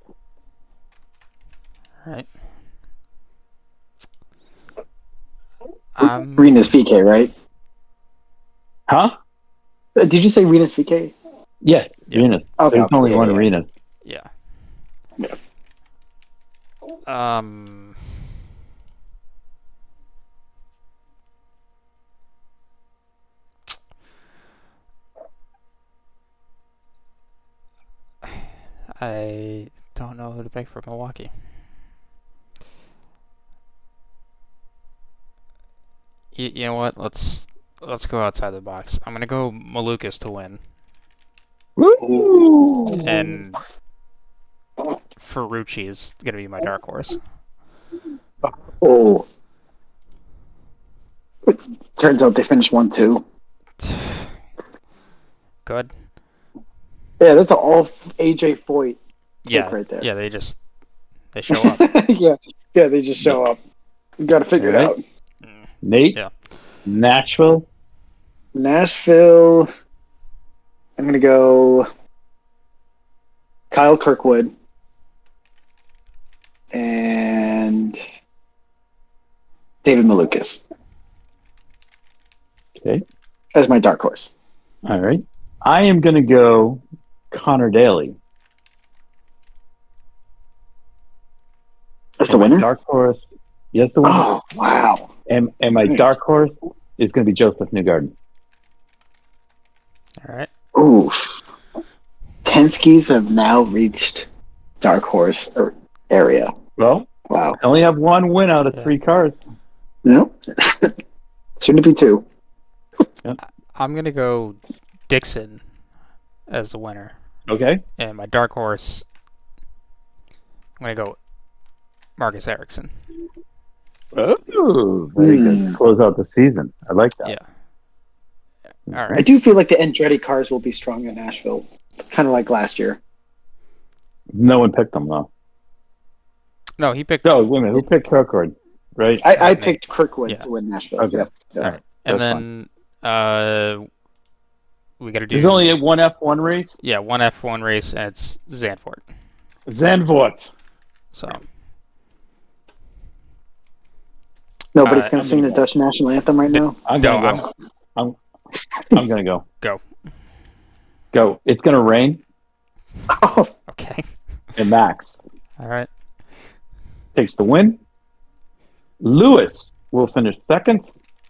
Right. Um,
Rena's V K, right?
Huh?
Uh, Did you say Rena's V K?
Yes.
Yeah.
Venus.
Okay,
There's only
yeah,
one
yeah.
Venus.
Yeah.
Yeah.
Um. I don't know who to pick for Milwaukee. You, you know what? Let's let's go outside the box. I'm gonna go Malukas to win,
Woo!
and Ferrucci is gonna be my dark horse.
Oh. Turns out they finished one two.
Good.
Yeah, that's all A J Foyt
Yeah.
right there.
Yeah. They just they show up.
yeah, yeah, they just show up. You got to figure
Right.
it out.
Nate?
Yeah.
Nashville?
Nashville. I'm gonna go Kyle Kirkwood and David Malukas
Okay.
as my dark horse.
All right. I am going to go Connor Daly.
That's the
And my
winner.
Dark horse. Yes, the winner.
Oh wow!
And, and my dark horse is going to be Joseph Newgarden.
All right.
Ooh, Penske's have now reached dark horse or area.
Well,
Wow.
I only have one win out of
Yeah.
three cars.
No, soon to be two.
I'm gonna go Dixon as the winner,
Okay.
and my dark horse. I'm gonna go Marcus Ericsson.
Oh, very
Hmm.
good. Close out the season. I like that.
Yeah. All
I
right.
do feel like the Andretti cars will be strong in Nashville, kind of like last year.
No one picked them, though.
No, he picked.
So, wait a minute. Who picked Kirkwood? Right?
I, I
Nate.
picked Kirkwood
Yeah.
to win Nashville.
Okay.
Yep. Yep.
All right. And
That's
then uh, we got to do.
There's only a one F one race.
Yeah, one F one race, and it's Zandvoort.
Zandvoort.
So
Nobody's
Uh,
going to sing the Dutch national anthem right now.
I'm
no,
gonna
I'm
go. I'm, I'm gonna go.
Go.
Go. It's gonna rain,
Oh,
okay.
and Max
All right.
takes the win. Lewis will finish second.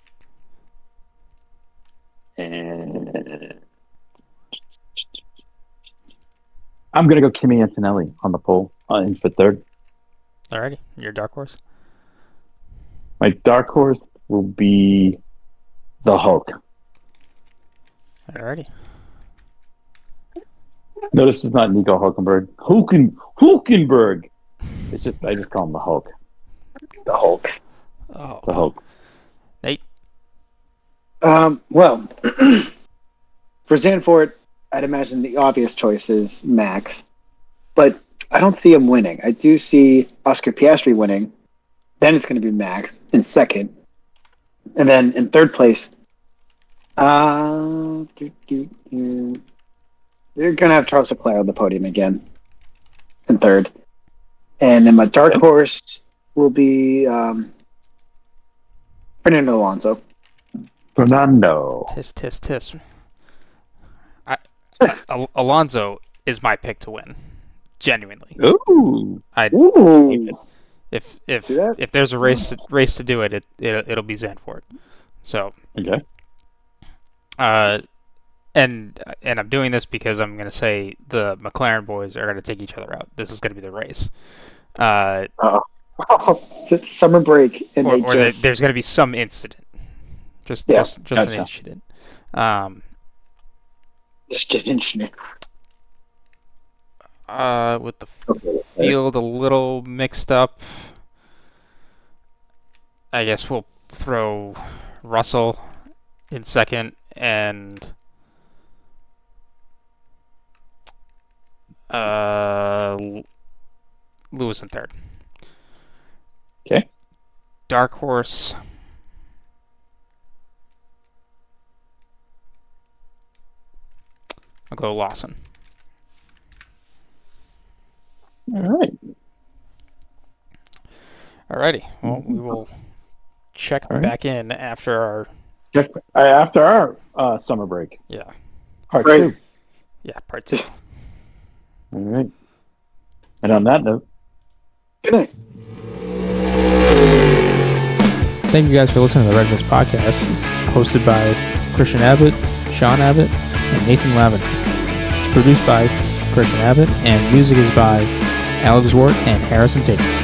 And I'm gonna go Kimi Antonelli on the pole uh, in for third.
Alrighty. Your dark horse.
My dark horse will be the Hulk.
Alrighty.
Notice it's not Nico Hulkenberg. Hulken Hulkenberg. It's just I just call him the Hulk.
the Hulk.
Oh.
The Hulk.
Um, well, for Zandvoort, I'd imagine the obvious choice is Max, but I don't see him winning. I do see Oscar Piastri winning. Then it's going to be Max in second, and then in third place, uh, do, do, do. they're going to have Charles Leclerc on the podium again in third, and then my dark horse will be um, Fernando Alonso.
Fernando.
Tis tis tis. I, I, Al- Alonso is my pick to win. Genuinely.
Ooh.
I
Ooh,
if if
See that?
if there's a race to, race to do it, it, it it'll be Zandvoort. So
Okay.
uh, and and I'm doing this because I'm gonna say the McLaren boys are gonna take each other out. This is gonna be the race. Uh,
oh, it's summer break, and
or
they
or the-
just
there's gonna be some incident. Just
Yeah,
just just an
gotcha.
incident. Um,
just get infinite.
uh, with the field a little mixed up. I guess we'll throw Russell in second and uh, L- Lewis in third.
Okay.
Dark horse. I'll go Lawson.
All right.
Alrighty. Well, we will check
All right.
back in after our
Check, uh, after our uh, summer break,
yeah.
part
Right.
two.
Yeah, part two.
All right. And on that note,
good night.
Thank you guys for listening to the Red Mist Podcast, hosted by Christian Abbott, Sean Abbott, and Nathan Lavin. It's produced by Christian Abbott, and music is by Alex Wart and Harrison Tate.